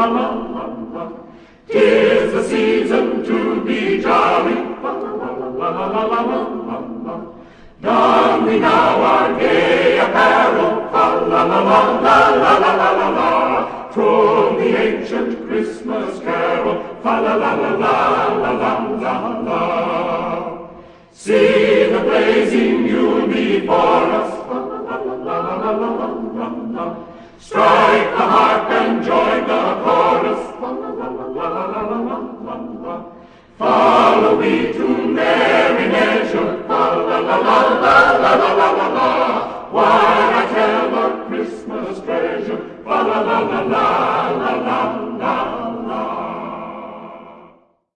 la la la. 'Tis the season to be jolly, la la la la la la la la. Don we now our gay apparel, la la la la la la la la la. Troll the ancient Christmas carol, fa la la la la la la la la. See the blazing Yule before us, la la la la la la la la. Strike the harp and join the chorus, la la la la la la la la la. Follow we to